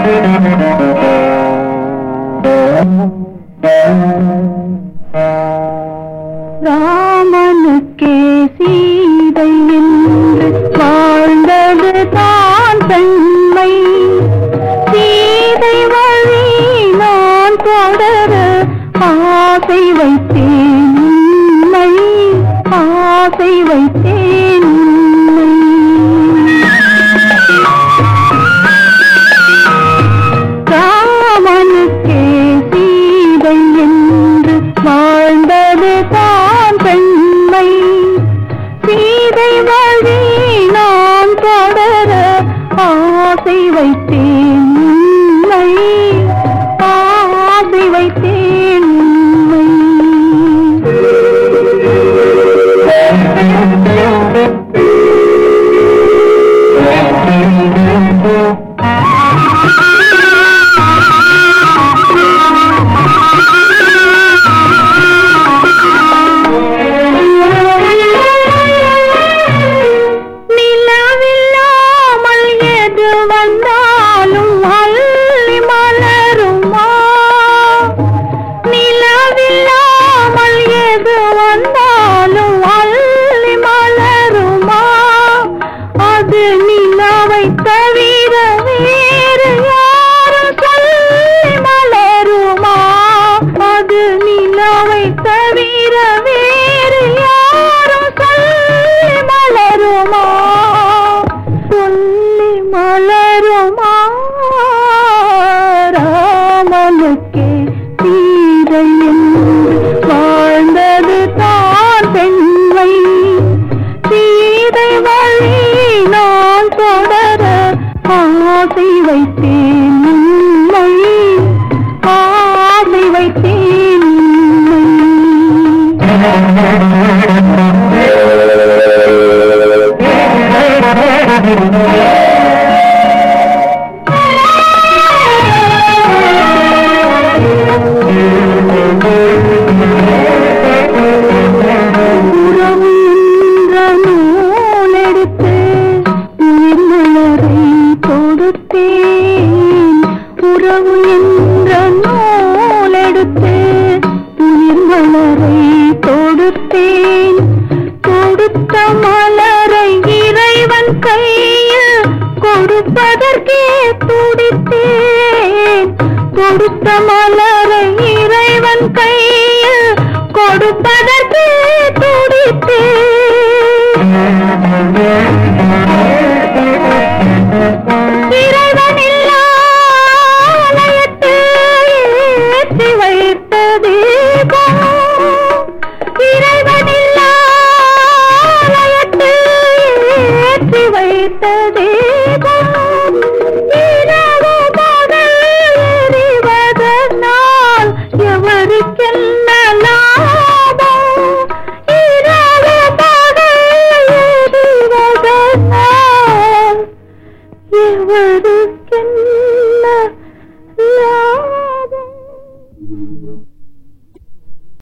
ராமனுக்கே சீதை என்று வாழ்ந்தது தான் பெண்மை. சீதை வழி நான் தொடர ஆசை வைத்தேன் உண்மை, ஆசை வைத்தேன் உண்மை. ராமனுக்கே சீதை என்று வாழ்ந்தது தான் பெண்மை. சீதை வழி நான் தொடர ஆசை வைத்தேன் உண்மை, ஆசை வைத்தேன் உண்மை. ராமனுக்கே சீதை என்று வாழ்ந்தது தான் பெண்மை. சீதை வழி நான் தொடர ஆசை வைத்தேன் உண்மை, ஆசை வைத்தேன் உண்மை. உறவு என்ற நூலெடுத்து உயிர் மலரை தொடுத்தேன். கொடுத்த மலரை இறைவன் கையில் கொடுப்பதற்கே துடித்தேன். கொடுத்த மலரை இறைவன் கையில் கொடுப்பதற்கே துடித்தேன். இறைவனில்லா ஏற்றி வைத்ததே